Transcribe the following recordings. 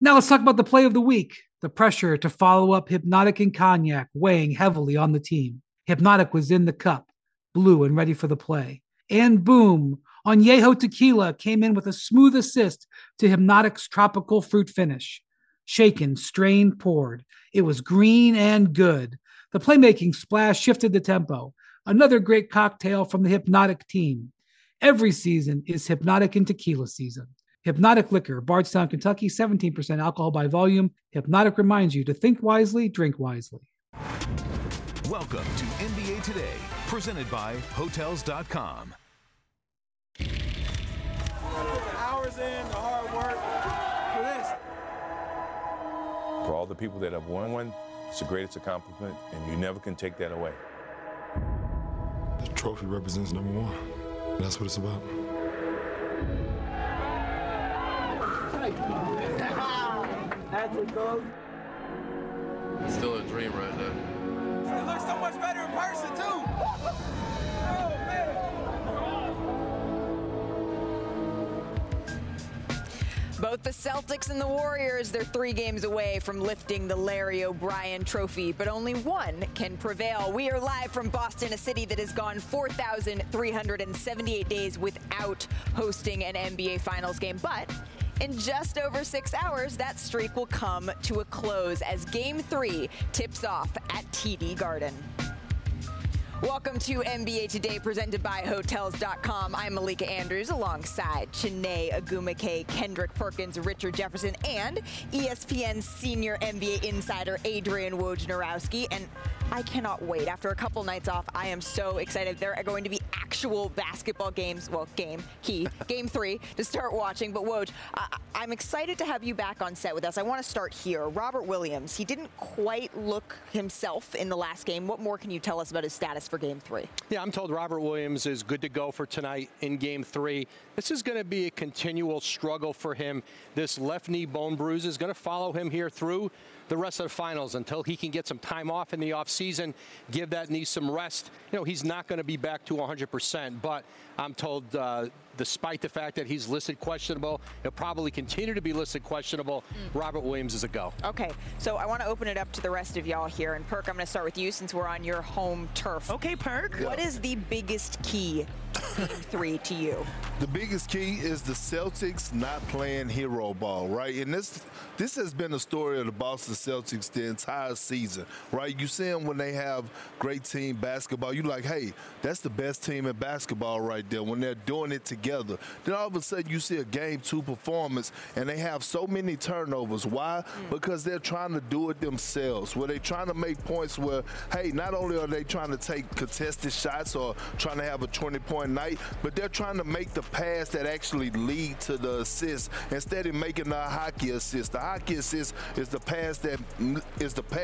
Now let's talk about the play of the week. The pressure to follow up Hypnotic and Cognac weighing heavily on the team. Hypnotic was in the cup, blue and ready for the play. And boom, Añejo Tequila came in with a smooth assist to Hypnotic's tropical fruit finish. Shaken, strained, poured. It was green and good. The playmaking splash shifted the tempo. Another great cocktail from the Hypnotic team. Every season is Hypnotic and Tequila season. Hypnotic Liquor, Bardstown, Kentucky, 17% alcohol by volume. Hypnotic reminds you to think wisely, drink wisely. Welcome to NBA Today, presented by Hotels.com. Hours in, the hard work for this. For all the people that have won one, it's the greatest accomplishment, and you never can take that away. The trophy represents number one. That's what it's about. That's it, Coach. It's still a dream right now. It looks so much better in person, too. Oh, man. Both the Celtics and the Warriors, they're 3 games away from lifting the Larry O'Brien Trophy, but only one can prevail. We are live from Boston, a city that has gone 4,378 days without hosting an NBA Finals game. But in just over 6 hours, that streak will come to a close as Game 3 tips off at TD Garden. Welcome to NBA Today, presented by Hotels.com. I'm Malika Andrews alongside Chiney Ogwumike, Kendrick Perkins, Richard Jefferson, and ESPN senior NBA insider Adrian Wojnarowski. And I cannot wait. After a couple nights off, I am so excited. There are going to be actual basketball games. Well, Game 3 to start watching. But Woj, I'm excited to have you back on set with us. I want to start here. Robert Williams, he didn't quite look himself in the last game. What more can you tell us about his status for Game 3? Yeah, I'm told Robert Williams is good to go for tonight in Game 3. This is going to be a continual struggle for him. This left knee bone bruise is going to follow him here through the rest of the finals until he can get some time off in the offseason, give that knee some rest. You know, he's not going to be back to 100%, but I'm told despite the fact that he's listed questionable, he'll probably continue to be listed questionable. Robert Williams is a go. Okay, so I want to open it up to the rest of y'all here. And Perk, I'm going to start with you since we're on your home turf. Okay, Perk. What is the biggest key Game 3 to you? The biggest key is the Celtics not playing hero ball, right? And this has been the story of the Boston Celtics the entire season, right? You see them when they have great team basketball. You're like, hey, that's the best team in basketball right there when they're doing it together. Then all of a sudden you see a Game 2 performance and they have so many turnovers. Why? Because they're trying to do it themselves, where they're trying to make points where, hey, not only are they trying to take contested shots or trying to have a 20-point night, but they're trying to make the pass that actually lead to the assist instead of making a hockey assist. The hockey assist is the pass that leads to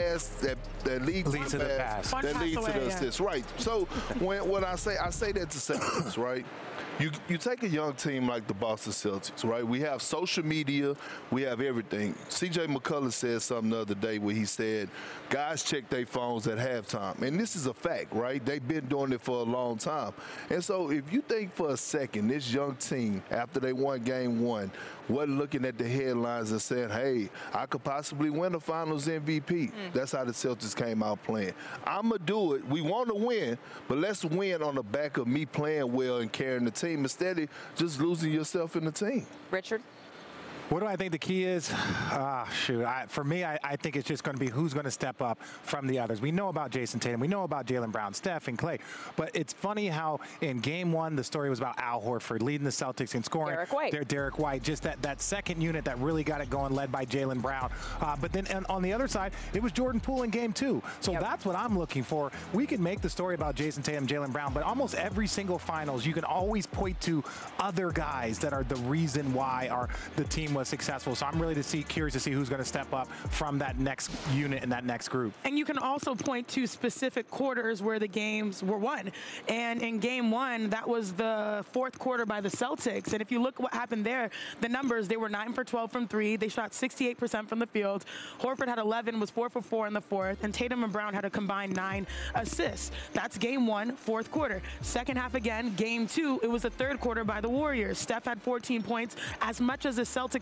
the pass. That leads to the assist. Right. So when I say that to Celtics, right? You take a young team like the Boston Celtics, right? We have social media, we have everything. C.J. McCullough said something the other day where he said, guys check their phones at halftime. And this is a fact, right? They've been doing it for a long time. And so if you think for a second, this young team, after they won Game 1, wasn't looking at the headlines and saying, hey, I could possibly win the Finals MVP. That's how the Celtics came out playing. I'm going to do it. We want to win, but let's win on the back of me playing well and carrying the team instead of just losing yourself in the team. Richard? What do I think the key is? For me, I think it's just going to be who's going to step up from the others. We know about Jason Tatum. We know about Jaylen Brown, Steph, and Clay. But it's funny how in Game 1, the story was about Al Horford leading the Celtics in scoring. Derek White, just that second unit that really got it going, led by Jaylen Brown. But then on the other side, it was Jordan Poole in Game 2. So that's what I'm looking for. We can make the story about Jason Tatum, Jaylen Brown, but almost every single finals, you can always point to other guys that are the reason why the team was successful. So I'm really curious to see who's going to step up from that next unit and that next group. And you can also point to specific quarters where the games were won. And in Game 1, that was the fourth quarter by the Celtics. And if you look at what happened there, the numbers, they were 9 for 12 from 3. They shot 68% from the field. Horford had 11, was 4 for 4 in the fourth. And Tatum and Brown had a combined 9 assists. That's Game 1, fourth quarter. Second half again, Game 2, it was the third quarter by the Warriors. Steph had 14 points. As much as the Celtics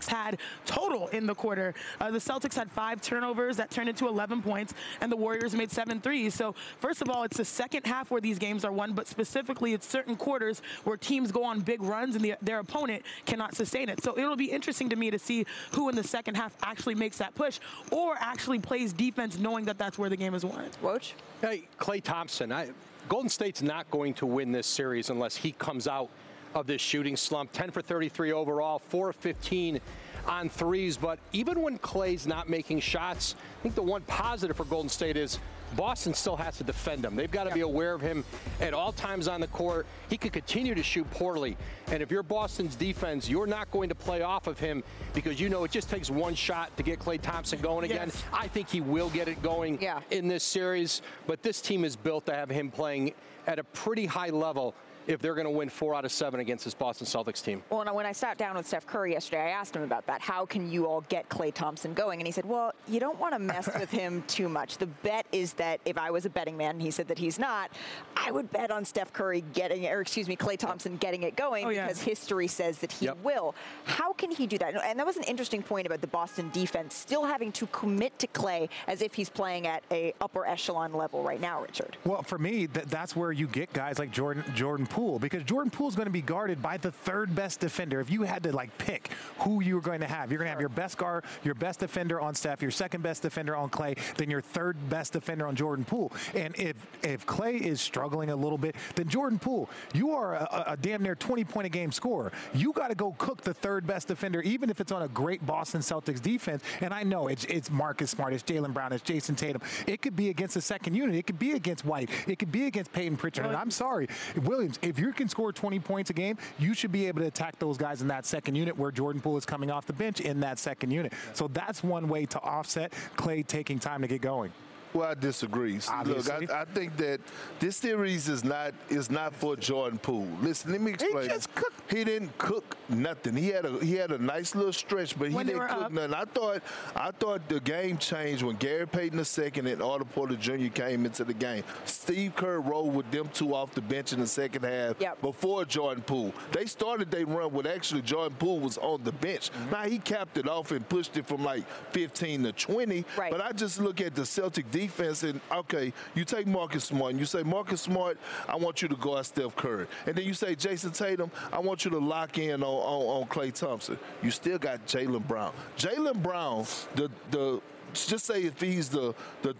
had total in the quarter. The Celtics had 5 turnovers that turned into 11 points, and the Warriors made 7 threes. So first of all, it's the second half where these games are won, but specifically it's certain quarters where teams go on big runs and their opponent cannot sustain it. So it'll be interesting to me to see who in the second half actually makes that push or actually plays defense knowing that that's where the game is won. Woj? Hey, Klay Thompson, Golden State's not going to win this series unless he comes out of this shooting slump. 10 for 33 overall, 4 of 15 on threes. But even when Klay's not making shots, I think the one positive for Golden State is Boston still has to defend him. They've got to be aware of him at all times on the court. He could continue to shoot poorly. And if you're Boston's defense, you're not going to play off of him because you know it just takes one shot to get Klay Thompson going again. Yes. I think he will get it going in this series. But this team is built to have him playing at a pretty high level if they're going to win 4 out of 7 against this Boston Celtics team. Well, when I sat down with Steph Curry yesterday, I asked him about that. How can you all get Klay Thompson going? And he said, well, you don't want to mess with him too much. The bet is that if I was a betting man, and he said that he's not, I would bet on Steph Curry Klay Thompson getting it going because history says that he will. How can he do that? And that was an interesting point about the Boston defense still having to commit to Klay as if he's playing at a upper echelon level right now, Richard. Well, for me, that's where you get guys like Jordan Poole, because Jordan Poole is going to be guarded by the third best defender. If you had to pick who you were going to have, you're going to have your best guard, your best defender on Steph, your second best defender on Klay, then your third best defender on Jordan Poole. And if Klay is struggling a little bit, then Jordan Poole, you are a damn near 20-point-a-game scorer. You got to go cook the third best defender, even if it's on a great Boston Celtics defense. And I know it's Marcus Smart, it's Jaylen Brown, it's Jason Tatum. It could be against the second unit. It could be against White. It could be against Peyton Pritchard. And I'm sorry, Williams, if you can score 20 points a game, you should be able to attack those guys in that second unit where Jordan Poole is coming off the bench in that second unit. So that's one way to offset Klay taking time to get going. Well, I disagree. Obviously. Look, I think that this series is not for Jordan Poole. Listen, let me explain. He didn't cook nothing. He had a nice little stretch, but he didn't cook nothing. I thought the game changed when Gary Payton II and Otto Porter Jr. came into the game. Steve Kerr rolled with them two off the bench in the second half before Jordan Poole. They started their run with actually Jordan Poole was on the bench. Now he capped it off and pushed it from 15 to 20. Right. But I just look at the Celtic defense and, okay, you take Marcus Smart and you say, Marcus Smart, I want you to guard Steph Curry. And then you say, Jason Tatum, I want you to lock in on Klay Thompson. You still got Jaylen Brown. Jaylen Brown, just say if he's the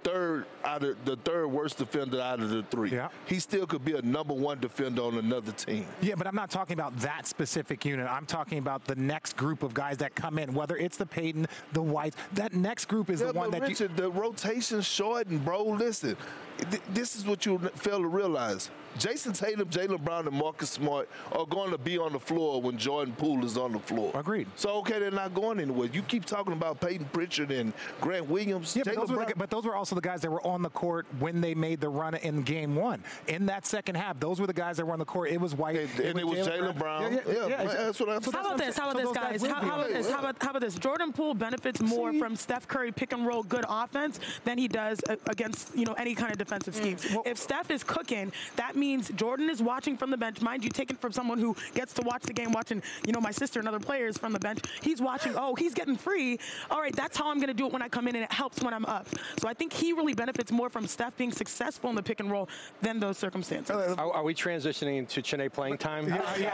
third worst defender out of the three, he still could be a number 1 defender on another team. Yeah, but I'm not talking about that specific unit. I'm talking about the next group of guys that come in, whether it's the Peyton, the White. That next group is the one that Richard, the rotation's shortened, bro. Listen, this is what you fail to realize. Jason Tatum, Jaylen Brown, and Marcus Smart are going to be on the floor when Jordan Poole is on the floor. Agreed. So, okay, they're not going anywhere. You keep talking about Peyton Pritchard and Grant Williams. Yeah, but those were also the guys that were on the court when they made the run in game 1. In that second half, those were the guys that were on the court. It was White. And it was Jaylen Brown. That's what I'm saying. How about this, guys? How about this? Jordan Poole benefits more from Steph Curry pick and roll good offense than he does against any kind of defensive scheme. If Steph is cooking, that means Jordan is watching from the bench. Mind you, taken from someone who gets to watch the game, watching my sister and other players from the bench. He's watching. Oh, he's getting free. All right, that's how I'm going to do it when I come in, and it helps when I'm up. So I think he really benefits more from Steph being successful in the pick and roll than those circumstances. Are we transitioning to Chiney playing time?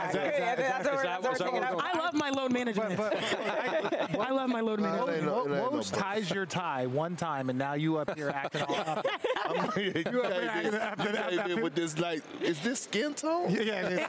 I love my load management. I love my load management. Woj ties your tie one time, and now you up here acting all up. With this is this skin tone? Yeah, it is.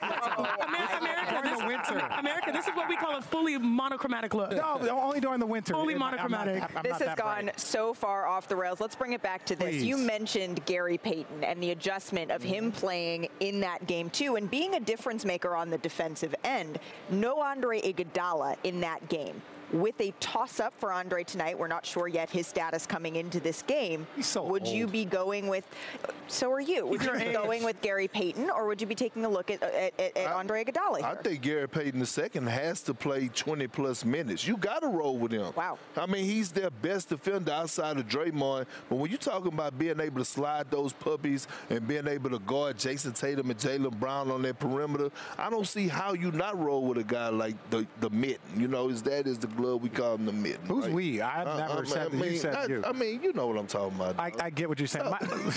America, this is what we call a fully monochromatic look. No, only during the winter. Fully monochromatic. This has gone so far off the rails. Let's bring it back to this. Please. You mentioned Gary Payton and the adjustment of him playing in that game too and being a difference maker on the defensive end. No Andre Iguodala in that game. With a toss-up for Andre tonight, we're not sure yet his status coming into this game. He's so Would old. you be going with, so are you, would you be going with Gary Payton, or would you be taking a look at Andre Iguodala here? I think Gary Payton II has to play 20-plus minutes. You got to roll with him. Wow. I mean, he's their best defender outside of Draymond. But when you're talking about being able to slide those puppies and being able to guard Jason Tatum and Jaylen Brown on that perimeter, I don't see how you not roll with a guy like the mitten. His dad is the blood, we call him the mitten. Who's right? we? I've never said that. You said you. I mean, you know what I'm talking about. I get what you're saying.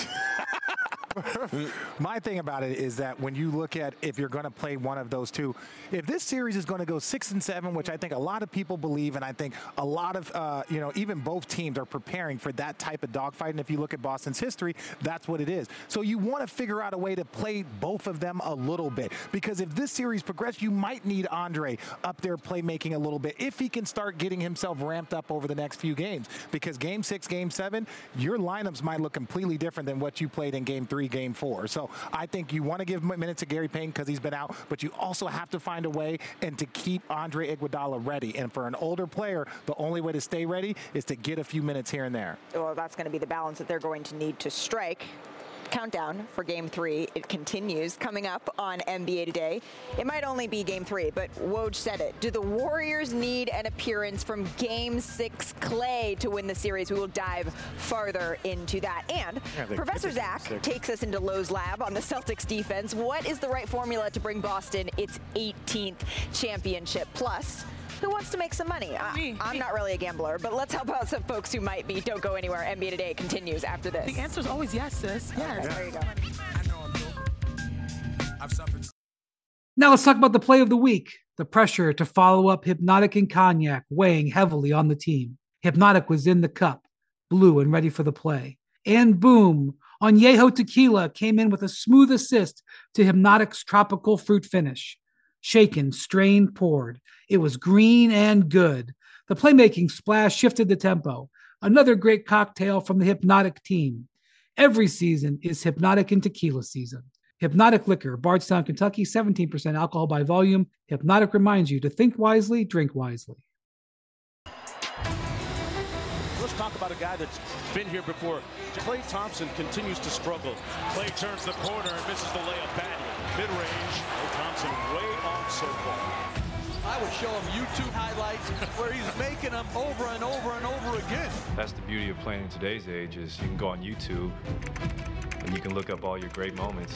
My thing about it is that when you look at if you're going to play one of those two, if this series is going to go 6-7, which I think a lot of people believe, and I think a lot of even both teams are preparing for that type of dogfight. And if you look at Boston's history, that's what it is. So you want to figure out a way to play both of them a little bit, because if this series progresses, you might need Andre up there playmaking a little bit if he can start getting himself ramped up over the next few games. Because Game 6, Game 7, your lineups might look completely different than what you played in Game 3, Game 4. So I think you want to give minutes to Gary Payton because he's been out, but you also have to find a way and to keep Andre Iguodala ready. And for an older player, the only way to stay ready is to get a few minutes here and there. Well, that's going to be the balance that they're going to need to strike. Countdown for Game 3. It continues coming up on NBA Today. It might only be Game 3, but Woj said it. Do the Warriors need an appearance from Game 6 Klay to win the series? We will dive farther into that. And Professor Zach takes us into Lowe's lab on the Celtics defense. What is the right formula to bring Boston its 18th championship? Plus, who wants to make some money? I'm not really a gambler, but let's help out some folks who might be. Don't go anywhere. NBA Today continues after this. The answer is always yes, sis. Yes. There you go. Now let's talk about the play of the week. The pressure to follow up Hypnotic and Cognac weighing heavily on the team. Hypnotic was in the cup, blue and ready for the play. And boom, Añejo Tequila came in with a smooth assist to Hypnotic's tropical fruit finish. Shaken, strained, poured. It was green and good. The playmaking splash shifted the tempo. Another great cocktail from the Hypnotic team. Every season is Hypnotic and Tequila season. Hypnotic Liquor, Bardstown, Kentucky, 17% alcohol by volume. Hypnotic reminds you to think wisely, drink wisely. Let's talk about a guy that's been here before. Klay Thompson continues to struggle. Klay turns the corner and misses the layup badly. Mid-range, Klay Thompson way off so far. I would show him YouTube highlights where he's making them over and over and over again. That's the beauty of playing in today's age is you can go on YouTube and you can look up all your great moments.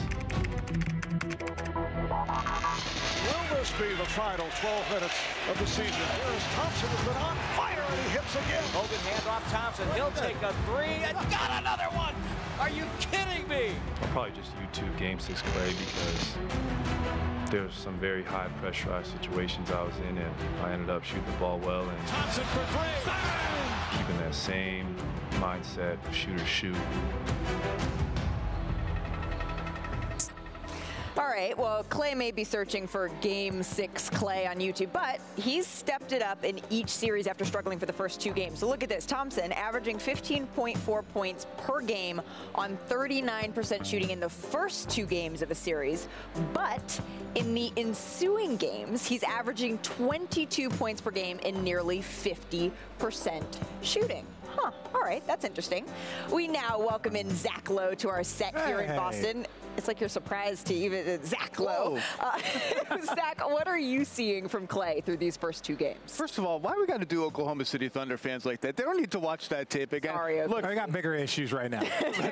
Will this be the final 12 minutes of the season? Here's Thompson has been on fire and he hits again. Hogan handoff Thompson. He'll take a three and got another one. Are you kidding me? I'll probably just YouTube Game 6 Klay because there's some very high pressurized situations I was in and I ended up shooting the ball well and Thompson for three. keeping that same mindset, shooters shoot. All right, well, Klay may be searching for Game 6 Klay on YouTube, but he's stepped it up in each series after struggling for the first two games. So look at this. Thompson averaging 15.4 points per game on 39% shooting in the first two games of a series. But in the ensuing games, he's averaging 22 points per game in nearly 50% shooting. Huh, all right, that's interesting. We now welcome in Zach Lowe to our set here in Boston. It's like you're surprised to even Zach Lowe. Zach, what are you seeing from Klay through these first two games? First of all, why we got to do Oklahoma City Thunder fans like that? They don't need to watch that tape again. Sorry, look, I got bigger issues right now.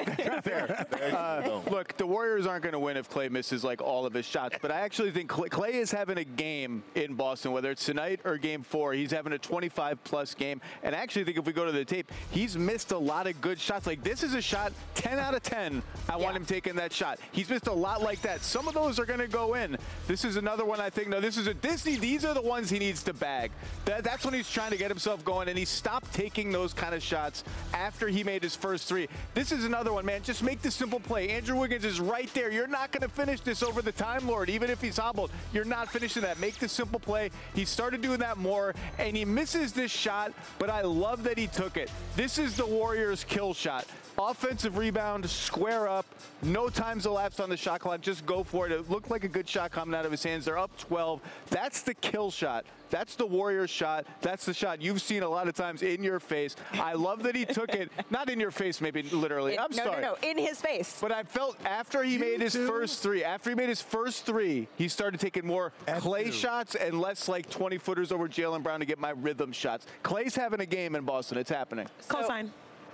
Look, the Warriors aren't going to win if Klay misses like all of his shots, but I actually think Klay is having a game in Boston, whether it's tonight or Game 4. He's having a 25-plus game, and I actually think if we go to the tape, he's missed a lot of good shots. Like this is a shot 10 out of 10. I want him taking that shot. He's missed a lot like that. Some of those are going to go in. This is another one I think. No, these are the ones he needs to bag. That's when he's trying to get himself going, and he stopped taking those kind of shots after he made his first three. This is another one, man. Just make the simple play. Andrew Wiggins is right there. You're not going to finish this over the Time Lord, even if he's hobbled. You're not finishing that. Make the simple play. He started doing that more, and he misses this shot, but I love that he took it. This is the Warriors' kill shot. Offensive rebound, square up, no time's elapsed on the shot clock, just go for it. It looked like a good shot coming out of his hands. They're up 12. That's the kill shot. That's the Warriors shot. That's the shot you've seen a lot of times in your face. I love that he took it, not in your face, maybe literally. I'm sorry. No, in his face. But I felt after he made his first three, he started taking more Klay shots and less like 20-footers over Jaylen Brown to get my rhythm shots. Klay's having a game in Boston. It's happening. Cosign.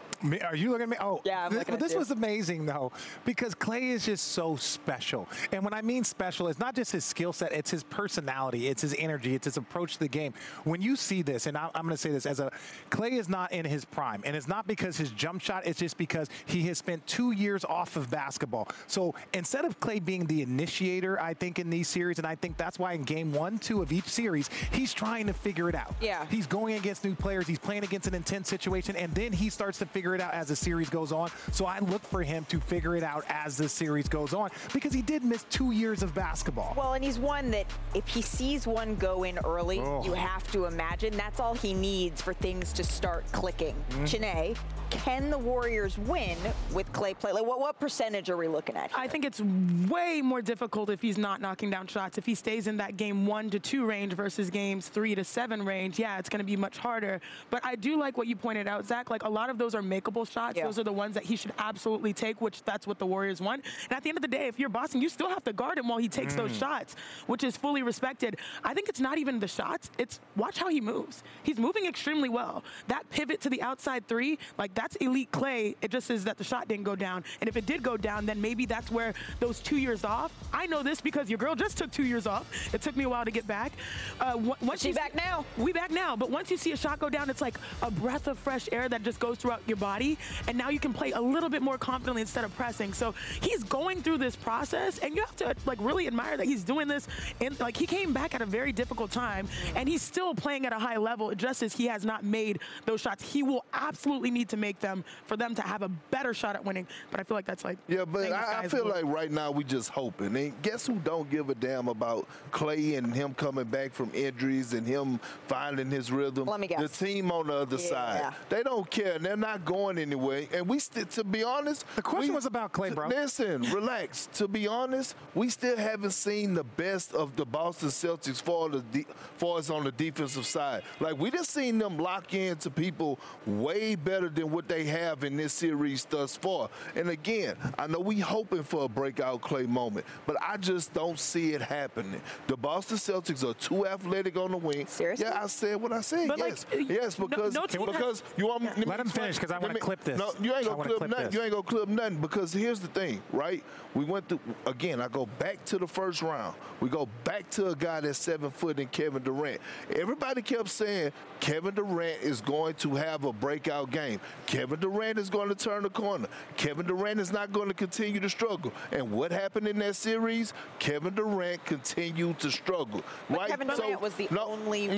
Are you looking at me? Oh, yeah. I'm looking at this you. was amazing though, because Klay is just so special. And when I mean special, it's not just his skill set; it's his personality, it's his energy, it's his approach to the game. When you see this, and I'm going to say this Klay is not in his prime, and it's not because his jump shot. It's just because he has spent 2 years off of basketball. So instead of Klay being the initiator, I think in these series, and I think that's why in game 1, 2 of each series, he's trying to figure it out. Yeah. He's going against new players. He's playing against an intense situation, and then he starts to figure it out as the series goes on. So I look for him to figure it out as the series goes on, because he did miss 2 years of basketball. Well, and he's one that if he sees one go in early, you have to imagine that's all he needs for things to start clicking. Chiney, can the Warriors win with Klay play? Like, what percentage are we looking at here? I think it's way more difficult if he's not knocking down shots. If he stays in that game 1 to 2 range versus games 3 to 7 range, yeah, it's going to be much harder. But I do like what you pointed out, Zach. Like, a lot of those are makeable shots. Yeah. Those are the ones that he should absolutely take, which that's what the Warriors want. And at the end of the day, if you're Boston, you still have to guard him while he takes those shots, which is fully respected. I think it's not even the shots. It's watch how he moves. He's moving extremely well. That pivot to the outside 3, like, that's elite Klay. It just is that the shot didn't go down. And if it did go down, then maybe that's where those 2 years off. I know this because your girl just took 2 years off. It took me a while to get back. Once she's back now. We back now. But once you see a shot go down, it's like a breath of fresh air that just goes throughout your body. And now you can play a little bit more confidently instead of pressing. So he's going through this process, and you have to like really admire that he's doing this. And like, he came back at a very difficult time, and he's still playing at a high level, just as he has not made those shots. He will absolutely need to make them for them to have a better shot at winning. But I feel like that's like, yeah, but I feel like right now we just hoping. And guess who don't give a damn about Klay and him coming back from injuries and him finding his rhythm? Let me guess. The team on the other side. They don't care, and they're not going anywhere. And we still, to be honest, the question was about Klay, bro. Listen, relax. To be honest, we still haven't seen the best of the Boston Celtics far as on the defensive side. Like, we just seen them lock into people way better than what they have in this series thus far. And again, I know we hoping for a breakout Klay moment, but I just don't see it happening. The Boston Celtics are too athletic on the wing. Seriously? Yeah, I said what I said. But yes, like, yes, because you want me. Let him finish, because I want to clip this. No, you ain't gonna clip nothing. You ain't gonna clip nothing, because here's the thing, right? We went through again. I go back to the first round. We go back to a guy that's 7 foot in Kevin Durant. Everybody kept saying Kevin Durant is going to have a breakout game. Kevin Durant is going to turn the corner. Kevin Durant is not going to continue to struggle. And what happened in that series? Kevin Durant continued to struggle. But right? Kevin Durant was the only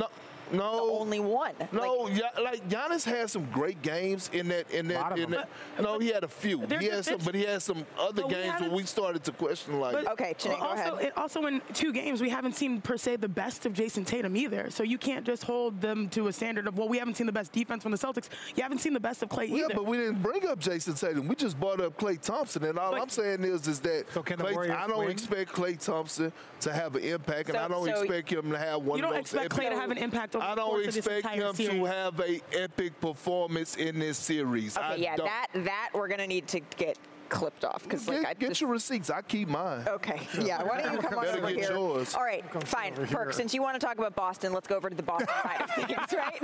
one. No, like Giannis had some great games in that. No, he had a few. He had some other games where we started to question like. Okay, Chiney, go ahead. Also, in 2 games, we haven't seen per se the best of Jason Tatum either. So you can't just hold them to a standard of, well, we haven't seen the best defense from the Celtics. You haven't seen the best of Klay either. Yeah, but we didn't bring up Jason Tatum. We just brought up Klay Thompson, and all I'm saying is that I don't expect Klay Thompson to have an impact, and I don't expect him to have one of those. You don't expect Klay to have an impact over I the don't course of this expect entire him series. to have an epic performance in this series. Okay, that we're gonna need to get clipped off, because get your receipts. I keep mine. Okay, yeah. Why don't you come on over get here? Yours. All right, fine. Perk, since you want to talk about Boston, let's go over to the Boston side of things, right?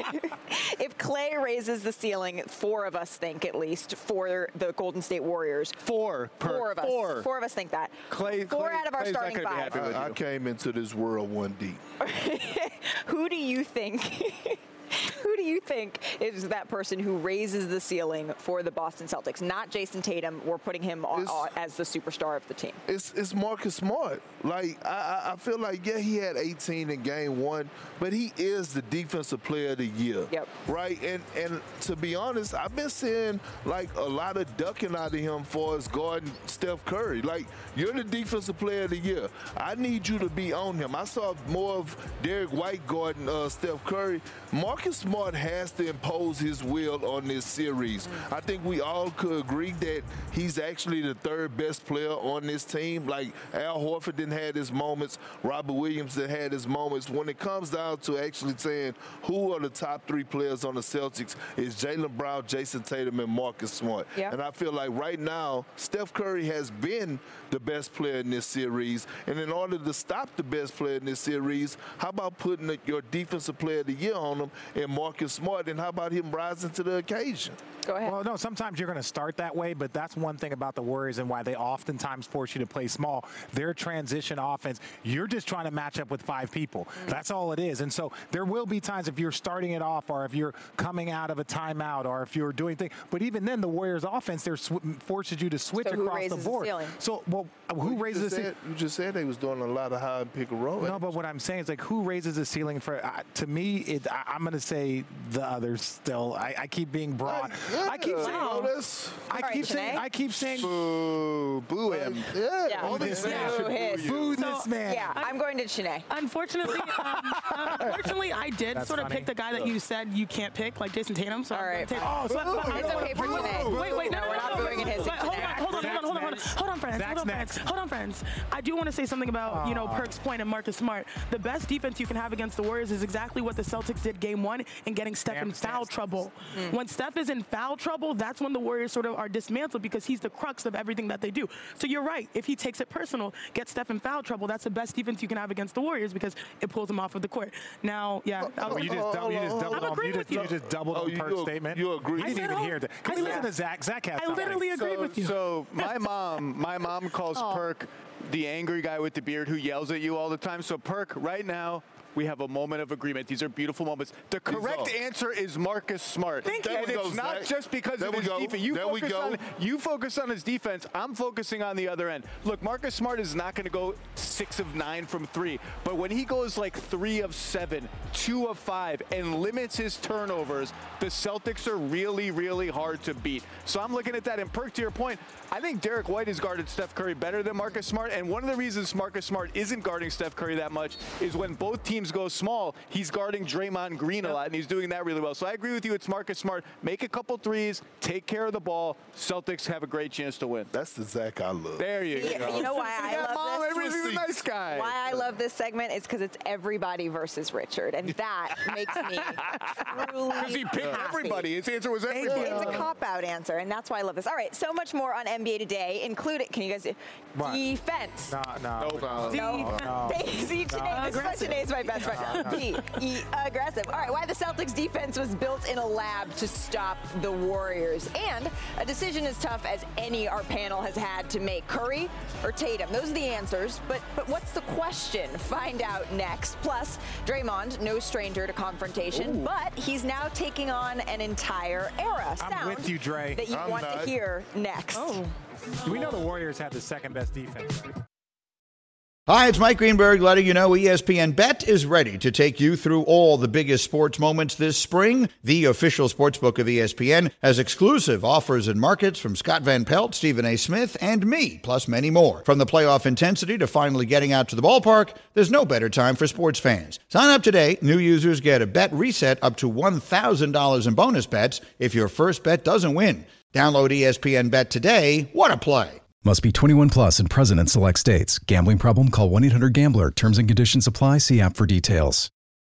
If Klay raises the ceiling, 4 of us think, at least, for the Golden State Warriors. 4 of us. 4 of us think that. Klay, 4 out of our Klay's starting 5. I came into this world 1 deep. Who do you think? Who do you think is that person who raises the ceiling for the Boston Celtics? Not Jason Tatum. We're putting him as the superstar of the team. It's Marcus Smart. Like, I feel like, yeah, he had 18 in game 1, but he is the defensive player of the year. Yep. Right? And to be honest, I've been seeing, like, a lot of ducking out of him for his guarding Steph Curry. Like, you're the defensive player of the year. I need you to be on him. I saw more of Derek White guarding Steph Curry. Marcus Smart has to impose his will on this series. I think we all could agree that he's actually the 3rd best player on this team. Like, Al Horford didn't have his moments. Robert Williams didn't have his moments. When it comes down to actually saying who are the top 3 players on the Celtics, it's Jaylen Brown, Jason Tatum, and Marcus Smart. Yeah. And I feel like right now, Steph Curry has been the best player in this series. And in order to stop the best player in this series, how about putting your defensive player of the year on him and Marcus Marcus Smart, then how about him rising to the occasion? Go ahead. Well, no, sometimes you're going to start that way, but that's one thing about the Warriors and why they oftentimes force you to play small. Their transition offense, you're just trying to match up with 5 people. That's all it is. And so there will be times if you're starting it off or if you're coming out of a timeout or if you're doing things. But even then, the Warriors offense, they're forces you to switch across the board. So, who raises the ceiling? You just said they was doing a lot of high and pick and roll. No, but what I'm saying is, like, who raises the ceiling for, to me, I'm going to say the others still. I keep being broad. I keep saying, boo him. All these boo this man. Yeah, I'm going to Shanae. Unfortunately, I did sort of pick the guy that you said you can't pick, like Jason Tatum. So all right. It's okay for Shanae. Wait, no, we're not booing in his. Hold on, friends. I do want to say something about Perk's point and Marcus Smart. The best defense you can have against the Warriors is exactly what the Celtics did game 1 in getting Steph in foul trouble. When Steph is in foul trouble, that's when the Warriors sort of are dismantled because he's the crux of everything that they do. So you're right. If he takes it personal, gets Steph in foul trouble, that's the best defense you can have against the Warriors because it pulls them off of the court. Now, yeah. You just doubled on Perk's statement. You agree? I didn't even hear that. Can we listen to Zach? Zach has I literally agree with you. So my mom calls Perk the angry guy with the beard who yells at you all the time. So Perk, right now, we have a moment of agreement. These are beautiful moments. The correct answer is Marcus Smart. Thank you. And it's not just because of his defense. You focus on his defense. I'm focusing on the other end. Look, Marcus Smart is not going to go 6 of 9 from 3. But when he goes like 3 of 7, 2 of 5, and limits his turnovers, the Celtics are really, really hard to beat. So I'm looking at that. And Perk, to your point, I think Derek White has guarded Steph Curry better than Marcus Smart. And one of the reasons Marcus Smart isn't guarding Steph Curry that much is when both teams go small, he's guarding Draymond Green a lot, and he's doing that really well. So I agree with you. It's Marcus Smart. Make a couple threes, take care of the ball. Celtics have a great chance to win. That's the Zach I love. There you go. You know why I love this? Everybody's a nice guy. Why I love this segment is because it's everybody versus Richard, and that makes me truly Because he picked everybody. His answer was everybody. It's a cop-out answer, and that's why I love this. All right, so much more on NBA Today, including, can you guys, defense. No. See, Shanae's my best friend. Aggressive. All right, why the Celtics defense was built in a lab to stop the Warriors. And a decision as tough as any our panel has had to make. Curry or Tatum? Those are the answers, but what's the question? Find out next. Plus, Draymond, no stranger to confrontation, but he's now taking on an entire era. I'm with you, Dre. That you want to hear next. We know the Warriors have the second best defense. Hi, it's Mike Greenberg letting you know ESPN Bet is ready to take you through all the biggest sports moments this spring. The official sportsbook of ESPN has exclusive offers and markets from Scott Van Pelt, Stephen A. Smith, and me, plus many more. From the playoff intensity to finally getting out to the ballpark, there's no better time for sports fans. Sign up today. New users get a bet reset up to $1,000 in bonus bets if your first bet doesn't win. Download ESPN Bet today. What a play. Must be 21 plus and present in select states. Gambling problem? Call 1-800-GAMBLER. Terms and conditions apply. See app for details.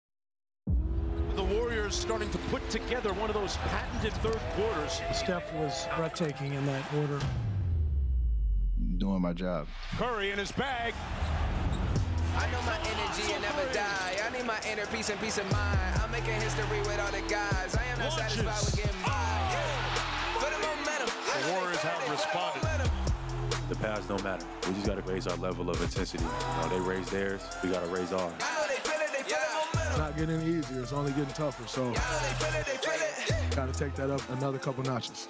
The Warriors starting to put together one of those patented third quarters. Steph was breathtaking in that order. Doing my job. Curry in his bag. I know my energy and never die. I need my inner peace and peace of mind. I'm making history with all the guys. I am not satisfied with getting by. For the momentum. The Warriors have responded. The pads don't matter. We just got to raise our level of intensity. They raise theirs, we got to raise ours. It's not getting easier, it's only getting tougher, so got to take that up another couple notches.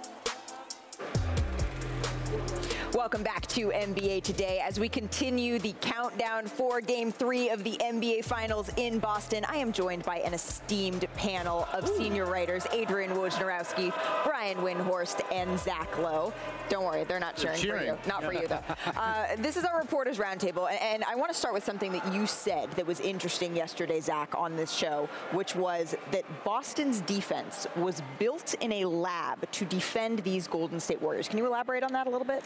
Welcome back to NBA Today. As we continue the countdown for Game 3 of the NBA Finals in Boston, I am joined by an esteemed panel of senior writers, Adrian Wojnarowski, Brian Windhorst, and Zach Lowe. Don't worry, they're not cheering for you. Not for you, though. This is our Reporters Roundtable, and I want to start with something that you said that was interesting yesterday, Zach, on this show, which was that Boston's defense was built in a lab to defend these Golden State Warriors. Can you elaborate on that a little bit? Yeah, I mean,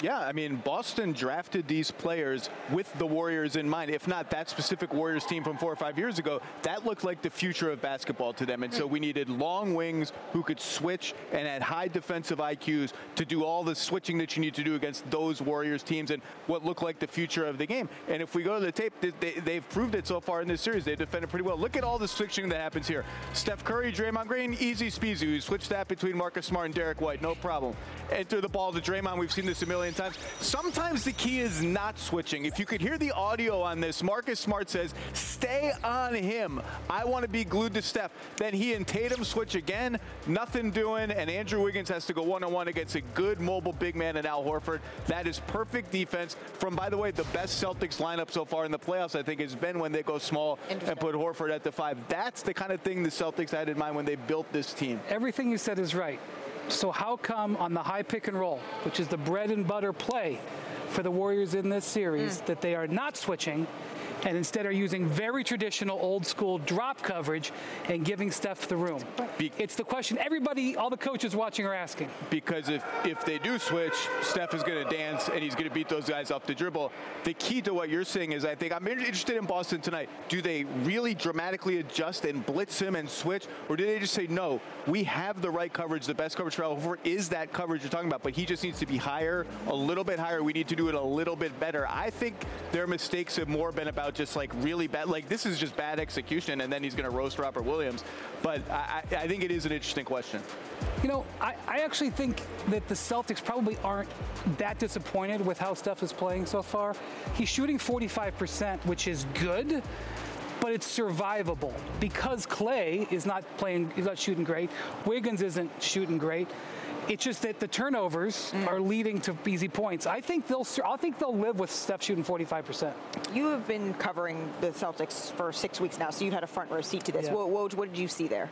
mean, Boston drafted these players with the Warriors in mind. If not that specific Warriors team from 4 or 5 years ago, that looked like the future of basketball to them. And so we needed long wings who could switch and had high defensive IQs to do all the switching that you need to do against those Warriors teams and what looked like the future of the game. And if we go to the tape, they've proved it so far in this series. They defended pretty well. Look at all the switching that happens here. Steph Curry, Draymond Green, easy speezy. You switch that between Marcus Smart and Derek White, no problem. Enter the ball to Draymond. We've seen this a million times. Sometimes the key is not switching. If you could hear the audio on this, Marcus Smart says, stay on him. I want to be glued to Steph. Then he and Tatum switch again, nothing doing, and Andrew Wiggins has to go one-on-one against a good mobile big man in Al Horford. That is perfect defense from, by the way, the best Celtics lineup so far in the playoffs, I think, has been when they go small and put Horford at the 5. That's the kind of thing the Celtics had in mind when they built this team. Everything you said is right. So how come on the high pick and roll, which is the bread and butter play for the Warriors in this series, that they are not switching and instead are using very traditional old school drop coverage and giving Steph the room? It's the question everybody, all the coaches watching are asking. Because if they do switch, Steph is going to dance and he's going to beat those guys off the dribble. The key to what you're saying is, I think I'm interested in Boston tonight. Do they really dramatically adjust and blitz him and switch? Or do they just say, no, we have the right coverage, the best coverage for Al Horford is that coverage you're talking about, but he just needs to be higher, a little bit higher. We need to do it a little bit better. I think their mistakes have more been about just like really bad, like this is just bad execution, and then he's going to roast Robert Williams. But I think it is an interesting question. You know, I actually think that the Celtics probably aren't that disappointed with how Steph is playing so far. He's shooting 45%, which is good, but it's survivable because Clay is not playing, he's not shooting great. Wiggins isn't shooting great. It's just that the turnovers are leading to easy points. I think they'll live with Steph shooting 45%. You have been covering the Celtics for 6 weeks now, so you've had a front row seat to this. Yeah. Woj, what did you see there?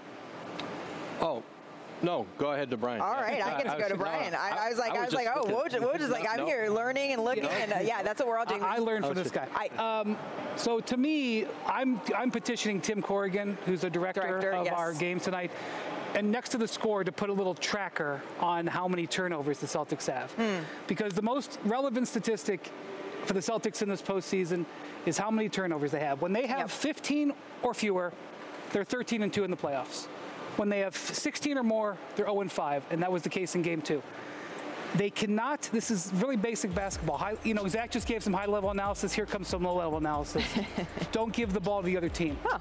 Oh. No, go ahead to Brian. All right, I get to go to Brian. I was like, oh, Woj is like, I'm here learning and looking, and that's what we're all doing. I learned from this guy. So to me, I'm petitioning Tim Corrigan, who's the director of our game tonight, and next to the score to put a little tracker on how many turnovers the Celtics have, because the most relevant statistic for the Celtics in this postseason is how many turnovers they have. When they have 15 or fewer, they're 13-2 in the playoffs. When they have 16 or more, they're 0-5, and that was the case in Game 2. They cannot, this is really basic basketball. Zach just gave some high-level analysis. Here comes some low-level analysis. Don't give the ball to the other team. Huh.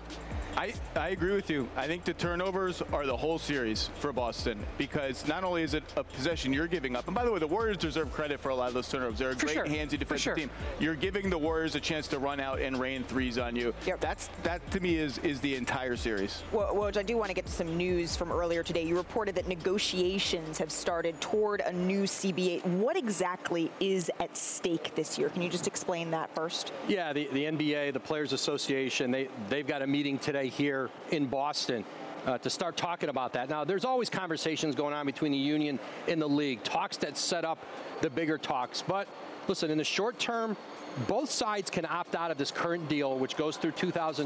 I agree with you. I think the turnovers are the whole series for Boston, because not only is it a possession you're giving up, and by the way, the Warriors deserve credit for a lot of those turnovers. They're a great handsy defensive team. You're giving the Warriors a chance to run out and rain threes on you. Yep. That to me is the entire series. Well, I do want to get to some news from earlier today. You reported that negotiations have started toward a new CBA. What exactly is at stake this year? Can you just explain that first? Yeah, the NBA, the Players Association, they've got a meeting today here in Boston to start talking about that. Now, there's always conversations going on between the union and the league, talks that set up the bigger talks. But listen, in the short term, both sides can opt out of this current deal, which goes through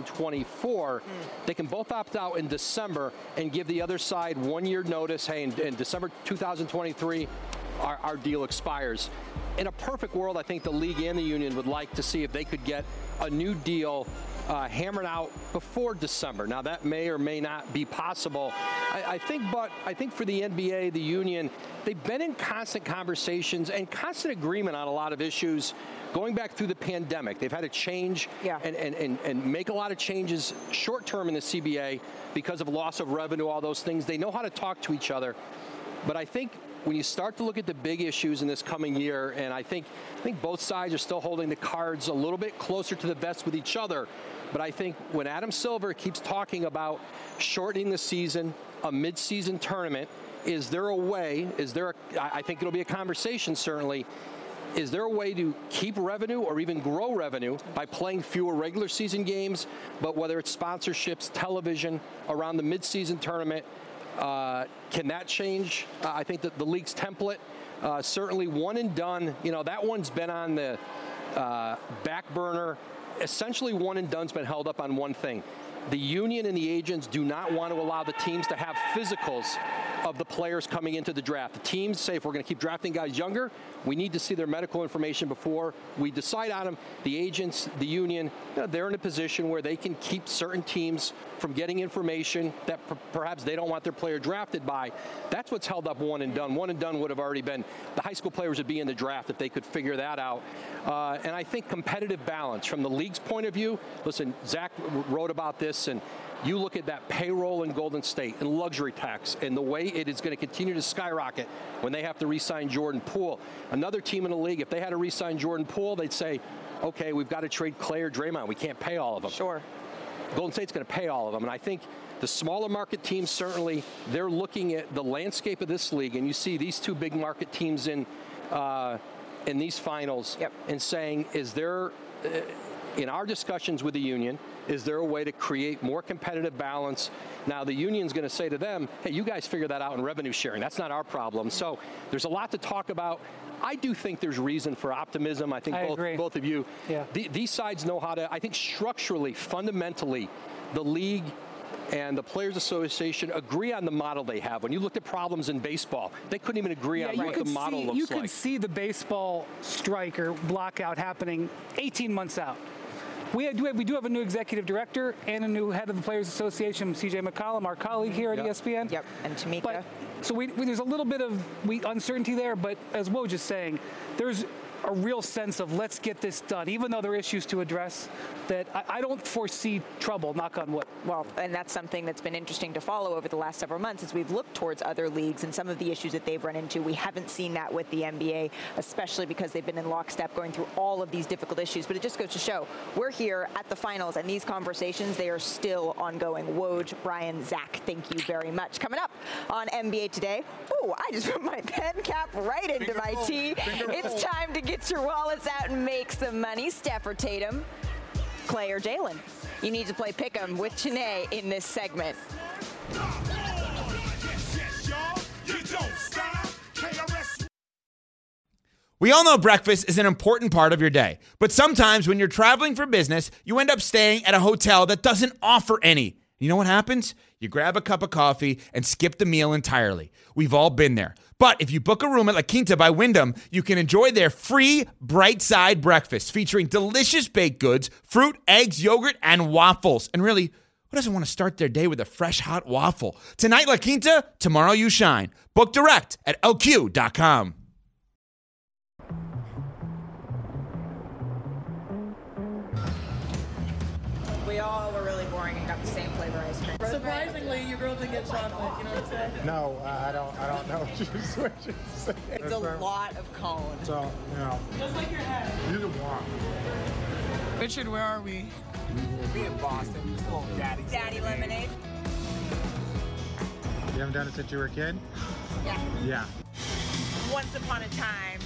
2024. They can both opt out in December and give the other side 1 year notice. Hey, in December 2023, our deal expires. In a perfect world, I think the league and the union would like to see if they could get a new deal hammered out before December. Now, that may or may not be possible. I think for the NBA, the union, they've been in constant conversations and constant agreement on a lot of issues going back through the pandemic. They've had to change and make a lot of changes short term in the CBA because of loss of revenue, all those things. They know how to talk to each other. But I think when you start to look at the big issues in this coming year, and I think both sides are still holding the cards a little bit closer to the vest with each other. But I think when Adam Silver keeps talking about shortening the season, a mid-season tournament, is there a way, I think it'll be a conversation certainly, is there a way to keep revenue or even grow revenue by playing fewer regular season games, but whether it's sponsorships, television around the mid-season tournament, can that change? I think that the league's template, certainly one and done, that one's been on the back burner. Essentially, one and done's been held up on one thing. The union and the agents do not want to allow the teams to have physicals of the players coming into the draft. The teams say if we're going to keep drafting guys younger, we need to see their medical information before we decide on them. The agents, the union, they're in a position where they can keep certain teams from getting information that perhaps they don't want their player drafted by. That's what's held up one and done. One and done would have already been, the high school players would be in the draft if they could figure that out. And I think competitive balance from the league's point of view, listen, Zach wrote about this, and you look at that payroll in Golden State and luxury tax and the way it is going to continue to skyrocket when they have to re-sign Jordan Poole. Another team in the league, if they had to re-sign Jordan Poole, they'd say, okay, we've got to trade Clay or Draymond. We can't pay all of them. Sure. Golden State's going to pay all of them. And I think the smaller market teams, certainly, they're looking at the landscape of this league, and you see these two big market teams in these finals and saying, is there, in our discussions with the union, is there a way to create more competitive balance? Now, the union's going to say to them, hey, you guys figure that out in revenue sharing. That's not our problem. So there's a lot to talk about. I do think there's reason for optimism. I think both of you, these sides know how to, I think structurally, fundamentally, the league and the Players Association agree on the model they have. When you looked at problems in baseball, they couldn't even agree on what the model looks like. You could see the baseball strike or blackout happening 18 months out. We do have a new executive director and a new head of the Players Association, C.J. McCollum, our colleague here at ESPN. Yep, and Tamika. So there's a little bit of uncertainty there, but as Woj is saying, there's a real sense of let's get this done, even though there are issues to address, that I don't foresee trouble, knock on wood. Well, and that's something that's been interesting to follow over the last several months as we've looked towards other leagues and some of the issues that they've run into. We haven't seen that with the NBA, especially because they've been in lockstep going through all of these difficult issues. But it just goes to show we're here at the finals, and these conversations, they are still ongoing. Woj, Brian, Zach, thank you very much. Coming up on NBA Today, I just put my pen cap right into my tee. It's time to get your wallets out and make some money. Steph or Tatum, Clay or Jalen? You need to play Pick'em with Chiney in this segment. We all know breakfast is an important part of your day, but sometimes when you're traveling for business, you end up staying at a hotel that doesn't offer any. You know what happens? You grab a cup of coffee and skip the meal entirely. We've all been there. But if you book a room at La Quinta by Wyndham, you can enjoy their free Bright Side breakfast featuring delicious baked goods, fruit, eggs, yogurt, and waffles. And really, who doesn't want to start their day with a fresh, hot waffle? Tonight, La Quinta, tomorrow you shine. Book direct at lq.com. We all were really boring and got the same flavor ice cream. Surprisingly, your girl didn't get chocolate. You know what I'm saying? No, I don't know what you're saying. It's a lot of cone. So, Just like your head. You don't want. Richard, where are we? We in Boston. Just a little Daddy lemonade. You haven't done it since you were a kid? Yeah. Yeah. Once upon a time.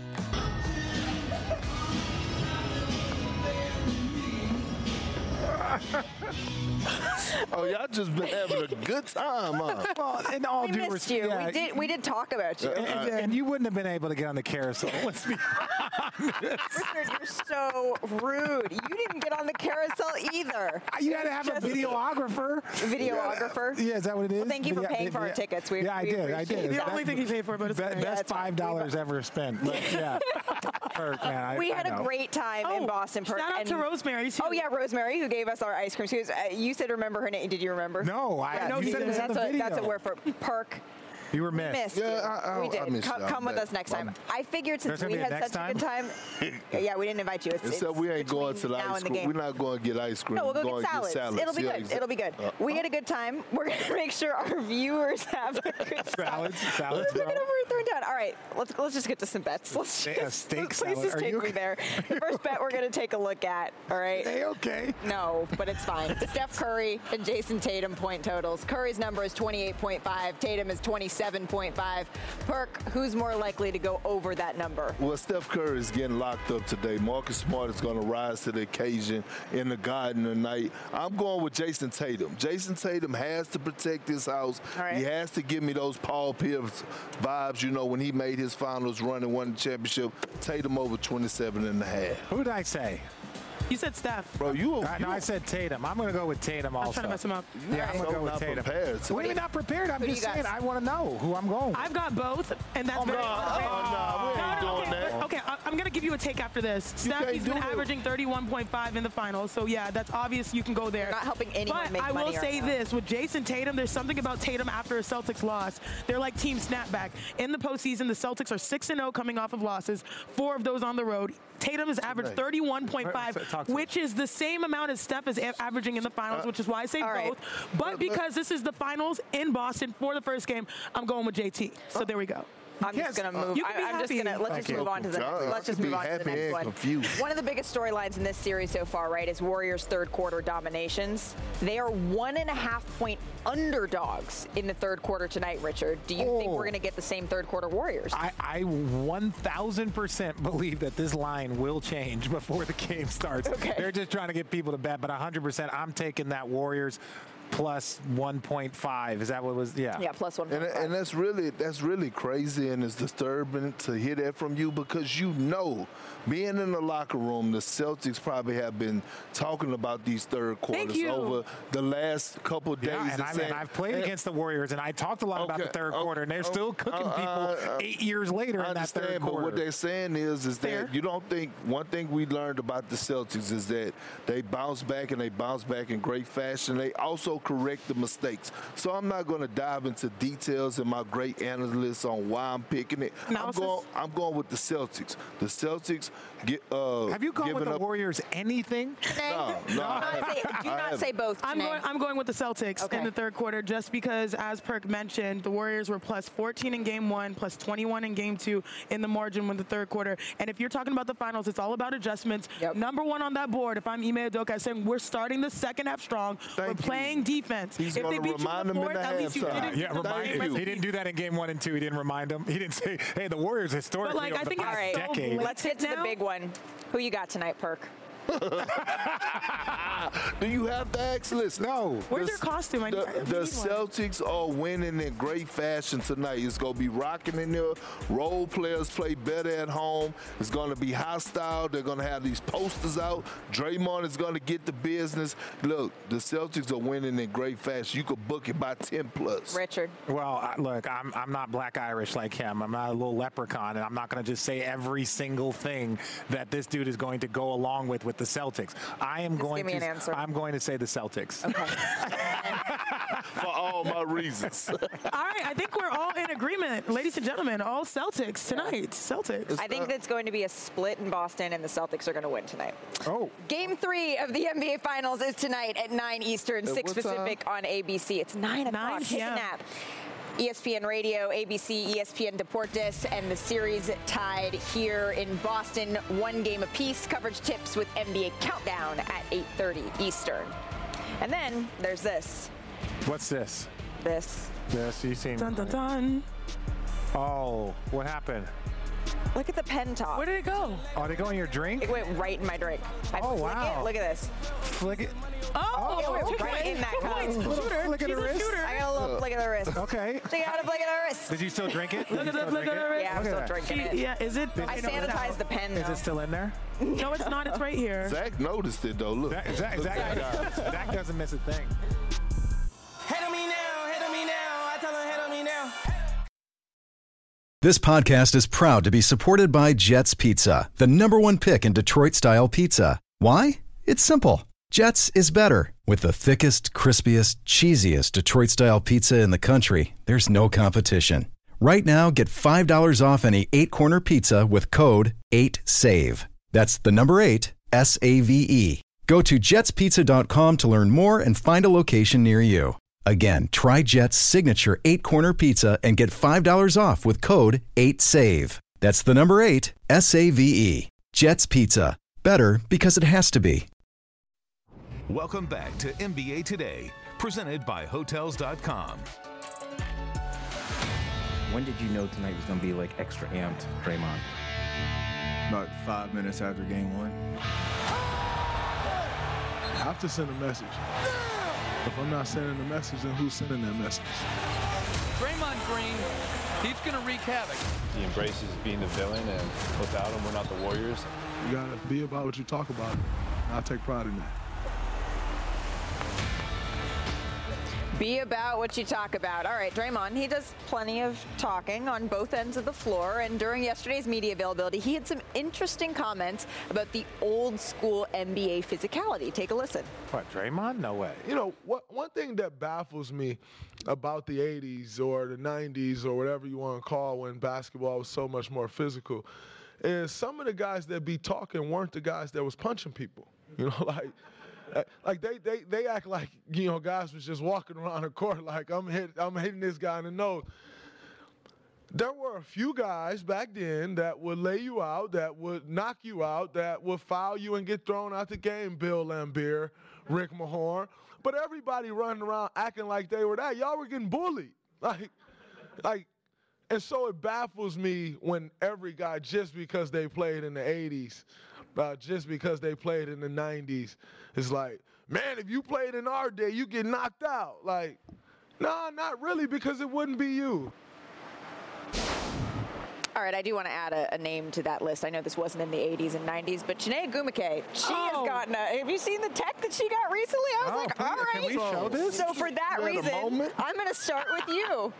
Oh, y'all just been having a good time, huh? Well, in all We due missed respect, you. yeah, We did talk about you. and you wouldn't have been able to get on the carousel. Let's be honest. Richard, you're so rude. You didn't get on the carousel either. You had to have a videographer. Videographer? Yeah, is that what it is? Well, thank you for paying for our tickets. I did. The only thing he paid for, but it's best $5 ever spent. But yeah, Perk, man. We had a great time in Boston. Perk. Shout out to Rosemary. Oh yeah, Rosemary, who gave us our ice cream. She was, you said remember her name. Did you remember? No, I know. You said it was in the video. That's a word for Perk. You were missed. Yeah, we did. I missed Come with us next time. I figured since we had such a good time. Yeah, we didn't invite you. Except we ain't going to the ice cream. We're not going to get ice cream. No, we'll go get get salads. It'll be good. It'll be good. We had a good time. We're going to make sure our viewers have a good time. Salads, Look at what we're throwing down. All right, let's just get to some bets. Steak please salad. just take me there. The first bet we're going to take a look at, all right? Okay. No, but it's fine. Steph Curry and Jason Tatum point totals. Curry's number is 28.5. Tatum is 27.5. Perk, who's more likely to go over that number? Well, Steph Curry is getting locked up today. Marcus Smart is going to rise to the occasion in the Garden tonight. I'm going with Jason Tatum. Jason Tatum has to protect his house. Right. He has to give me those Paul Pierce vibes, when he made his finals run and won the championship. Tatum over 27.5. Who did I say? You said Steph. Bro, No, I said Tatum. I'm going to go with Tatum also. I was trying to mess him up. Yeah, I'm going to go with Tatum. Prepared. What do you mean not prepared? I'm just saying I want to know who I'm going with. I've got both, and that's very Okay, I'm going to give you a take after this. Steph, he's been averaging 31.5 in the finals, so yeah, that's obvious you can go there. You're not helping anyone but make money. I will say this, with Jason Tatum, there's something about Tatum after a Celtics loss. They're like team snapback. In the postseason, the Celtics are 6-0 coming off of losses, 4 of those on the road. Tatum has averaged 31.5, which is the same amount as Steph is averaging in the finals, which is why I say both. But because this is the finals in Boston for the first game, I'm going with JT. So there we go. I'm just going to move. Let's just move on to the next one. One of the biggest storylines in this series so far, right, is Warriors' third quarter dominations. They are 1.5-point underdogs in the third quarter tonight, Richard. Do you think we're going to get the same third quarter Warriors? I 1,000% believe that this line will change before the game starts. Okay. They're just trying to get people to bet, but 100% I'm taking that Warriors plus 1.5. Is that what it was? Yeah. Yeah, plus 1.5. And that's really crazy, and it's disturbing to hear that from you, because being in the locker room, the Celtics probably have been talking about these third quarters over the last couple of days. Yeah, and I've played against the Warriors, and I talked a lot about the third quarter, and they're still cooking people 8 years later in that third quarter. But what they're saying is that you don't think one thing we learned about the Celtics is that they bounce back, and they bounce back in great fashion. They also correct the mistakes. So I'm not going to dive into details and my great analysts on why I'm picking it. I'm going with the Celtics. The Celtics have you gone with the Warriors anything? No. Do not say both. I'm going with the Celtics in the third quarter, just because, as Perk mentioned, the Warriors were plus 14 in game 1, plus 21 in game 2 in the margin with the third quarter. And if you're talking about the finals, it's all about adjustments. Number 1 on that board, if I'm Ime Udoka, saying we're starting the second half strong. We're playing defense. He's if they beat you in the fourth, at least you didn't. He didn't do that in game 1 and 2. He didn't remind them. He didn't say, hey, the Warriors historically over the past decade. Let's get to the big one. Who you got tonight, Perk? Do you have to ask? Listen, no. Where's your costume? The Celtics are winning in great fashion tonight. It's going to be rocking in there. Role players play better at home. It's going to be hostile. They're going to have these posters out. Draymond is going to get the business. Look, the Celtics are winning in great fashion. You could book it by 10+. Richard. Well, look, I'm not black Irish like him. I'm not a little leprechaun, and I'm not going to just say every single thing that this dude is going to go along with the Celtics. I'm going to say the Celtics. Okay. For all my reasons. All right, I think we're all in agreement, ladies and gentlemen. All Celtics tonight. Celtics. I think that's going to be a split in Boston, and the Celtics are going to win tonight. Game 3 of the NBA Finals is tonight at 9 Eastern, 6 Pacific on ABC. It's 9 o'clock. Take a nap. ESPN Radio, ABC, ESPN Deportes, and the series tied here in Boston, 1 game apiece. Coverage tips with NBA Countdown at 8:30 Eastern. And then there's this. What's this? This. You seen? Dun dun dun. Oh, what happened? Look at the pen top. Where did it go? Oh, did it go in your drink? It went right in my drink. Wow. Look at this. Flick it. It went right in that cup. Flick of the wrist. I got a little flick of the wrist. Okay. They got a flick of the wrist. Did you still drink it? Look at the flick of the wrist. Yeah, I'm still drinking it. Yeah, is it? I sanitized the pen, though. Is it still in there? No, it's not. It's right here. Zach noticed it, though. Look. Zach doesn't miss a thing. Hate on me now, hate on me now. I tell her hate on me now. This podcast is proud to be supported by Jets Pizza, the #1 pick in Detroit-style pizza. Why? It's simple. Jets is better. With the thickest, crispiest, cheesiest Detroit-style pizza in the country, there's no competition. Right now, get $5 off any 8-corner pizza with code 8SAVE. That's the number 8, S-A-V-E. Go to jetspizza.com to learn more and find a location near you. Again, try Jet's signature 8-corner pizza and get $5 off with code 8SAVE. That's the number 8, S-A-V-E. Jet's Pizza. Better because it has to be. Welcome back to NBA Today, presented by Hotels.com. When did you know tonight was going to be like extra amped, Draymond? About 5 minutes after game 1. I have to send a message. If I'm not sending the message, then who's sending that message? Draymond Green, he's going to wreak havoc. He embraces being the villain, and without him, we're not the Warriors. You got to be about what you talk about. I take pride in that. Be about what you talk about. All right, Draymond, he does plenty of talking on both ends of the floor, and during yesterday's media availability, he had some interesting comments about the old school NBA physicality. Take a listen. What, Draymond? No way. You know, one thing that baffles me about the 80s or the 90s or whatever you want to call when basketball was so much more physical is some of the guys that be talking weren't the guys that was punching people. You know, like they act like, you know, guys was just walking around the court like I'm hitting this guy in the nose. There were a few guys back then that would lay you out, that would knock you out, that would foul you and get thrown out the game. Bill Laimbeer, Rick Mahorn, but everybody running around acting like they were that. Y'all were getting bullied, and so it baffles me when every guy, just because they played in the 80s, just because they played in the 90s, is like, man, if you played in our day, you get knocked out. Like, nah, not really, because it wouldn't be you. All right, I do want to add a name to that list. I know this wasn't in the 80s and 90s, but Chiney Ogwumike, she has gotten have you seen the tech that she got recently? I was like, all right. Can we show this? So for that reason, I'm going to start with you.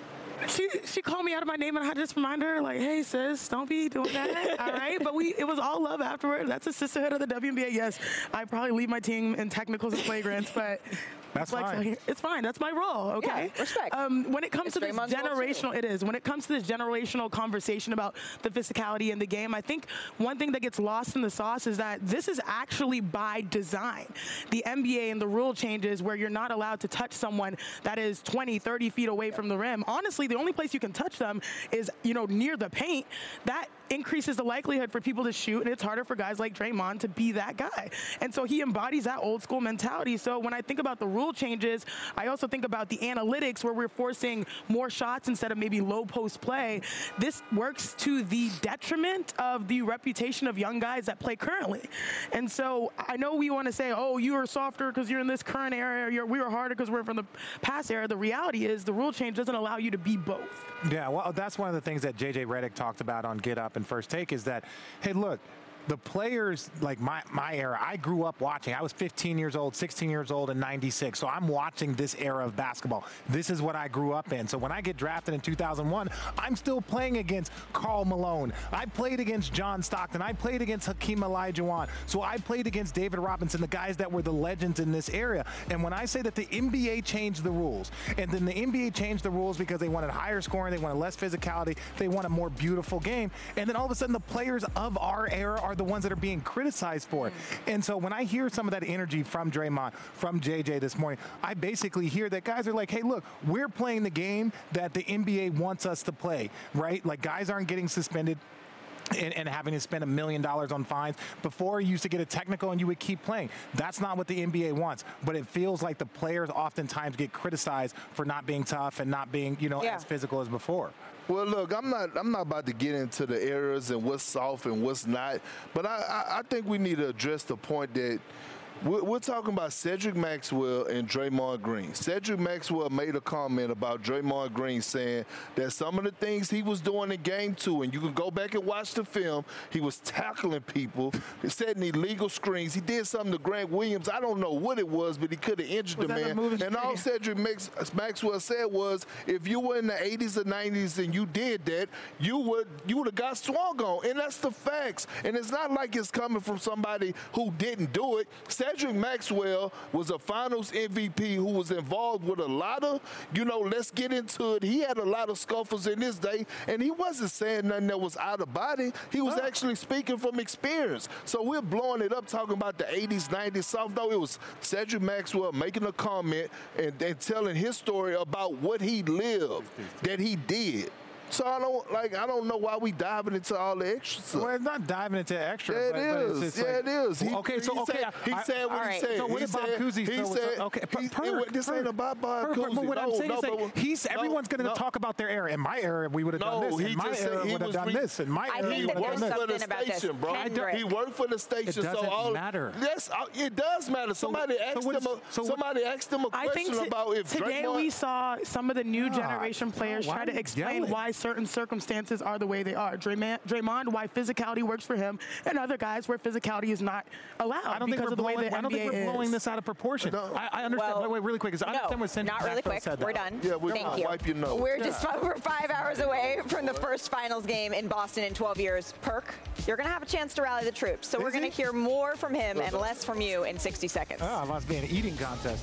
She called me out of my name, and I had to just remind her, like, hey, sis, don't be doing that, all right? But it was all love afterward. That's a sisterhood of the WNBA. Yes, I probably lead my team in technicals and flagrants, but that's fine. It's fine. That's my role, okay? Yeah, respect. When it comes to this generational, it is. When it comes to this generational conversation about the physicality in the game, I think one thing that gets lost in the sauce is that this is actually by design. The NBA and the rule changes where you're not allowed to touch someone that is 20, 30 feet away from the rim. Honestly, the only place you can touch them is, you know, near the paint. That increases the likelihood for people to shoot, and it's harder for guys like Draymond to be that guy. And so he embodies that old school mentality. So when I think about the rule changes, I also think about the analytics where we're forcing more shots instead of maybe low post play. This works to the detriment of the reputation of young guys that play currently. And so I know we want to say, oh, you are softer because you're in this current era, we were harder because we're from the past era. The reality is the rule change doesn't allow you to be both. Yeah, well, that's one of the things that J.J. Redick talked about on Get Up and First Take is that, hey, look, the players, like my era, I grew up watching. I was 15 years old, 16 years old in 96. So I'm watching this era of basketball. This is what I grew up in. So when I get drafted in 2001, I'm still playing against Karl Malone. I played against John Stockton. I played against Hakeem Olajuwon. So I played against David Robinson, the guys that were the legends in this area. And when I say that the NBA changed the rules, and then the NBA changed the rules because they wanted higher scoring, they wanted less physicality, they want a more beautiful game. And then all of a sudden the players of our era are the ones that are being criticized for it. And so when I hear some of that energy from Draymond, from JJ this morning, I basically hear that guys are like, hey, look, we're playing the game that the NBA wants us to play, right? Like, guys aren't getting suspended and having to spend $1 million on fines. Before, you used to get a technical and you would keep playing. That's not what the NBA wants. But it feels like the players oftentimes get criticized for not being tough and not being, you know, as physical as before. Well, look, I'm not about to get into the errors and what's soft and what's not, but I think we need to address the point that we're talking about Cedric Maxwell and Draymond Green. Cedric Maxwell made a comment about Draymond Green saying that some of the things he was doing in Game 2, and you can go back and watch the film, he was tackling people, setting illegal screens. He did something to Grant Williams. I don't know what it was, but he could have injured the man. And all Cedric Maxwell said was, if you were in the 80s or 90s and you did that, you would have got swung on. And that's the facts. And it's not like it's coming from somebody who didn't do it. Cedric Maxwell was a finals MVP who was involved with a lot of, let's get into it. He had a lot of scuffles in his day, and he wasn't saying nothing that was out of body. He was actually speaking from experience. So we're blowing it up talking about the 80s, 90s soft. No, it was Cedric Maxwell making a comment and telling his story about what he lived, that he did. So I don't know why we diving into all the extra stuff. Well, it's not diving into extra. Yeah, it is. It is. He said what he said. So what did Bob Cousy say? Okay, this ain't about Bob Cousy. But what I'm saying is everyone's going to talk about their era. In my era, we would have done this. In my era, we would have done this. In my era, he worked for the station, bro. He worked for the station. It doesn't matter. Yes, it does matter. Somebody asked him a question about if today we saw some of the new generation players try to explain why certain circumstances are the way they are. Draymond, why physicality works for him, and other guys where physicality is not allowed. I don't think we're blowing this out of proportion. I understand. Well, wait, really quick. I understand what not really quick. We're done. Yeah, we're Thank you. wipe your nose. We're 5 hours away from the first finals game in Boston in 12 years. Perk, you're going to have a chance to rally the troops. So we're going to hear more from him and less from you in 60 seconds. Oh, it must be an eating contest.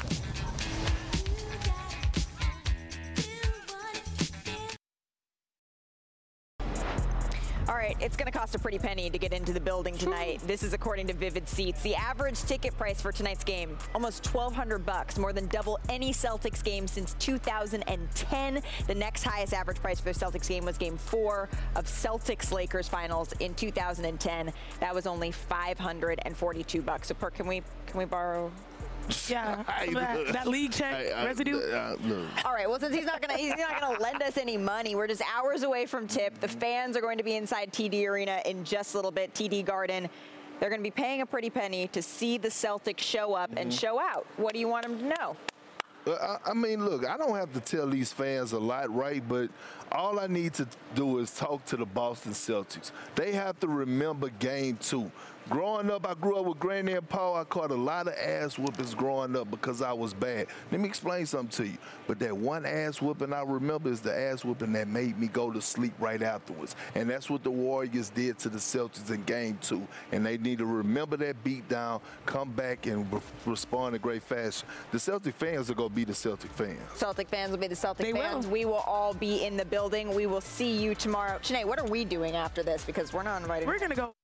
All right, it's going to cost a pretty penny to get into the building tonight. This is according to Vivid Seats. The average ticket price for tonight's game, almost $1,200, more than double any Celtics game since 2010. The next highest average price for the Celtics game was Game 4 of Celtics-Lakers finals in 2010. That was only $542. So, Perk, can we borrow? Yeah, that league check residue. All right. Well, since he's not gonna lend us any money, we're just hours away from tip. The fans are going to be inside TD Arena in just a little bit. TD Garden. They're going to be paying a pretty penny to see the Celtics show up and show out. What do you want them to know? I mean, look, I don't have to tell these fans a lot, right? But all I need to do is talk to the Boston Celtics. They have to remember Game 2. Growing up, I grew up with Granny and Paul. I caught a lot of ass whoopings growing up because I was bad. Let me explain something to you. But that one ass whooping I remember is the ass whooping that made me go to sleep right afterwards. And that's what the Warriors did to the Celtics in Game 2. And they need to remember that beatdown, come back, and respond in great fashion. The Celtic fans are going to be the Celtic fans. Celtic fans will be the Celtic fans. We will all be in the building. We will see you tomorrow. Sinead, what are we doing after this? Because we're not invited. We're going to go.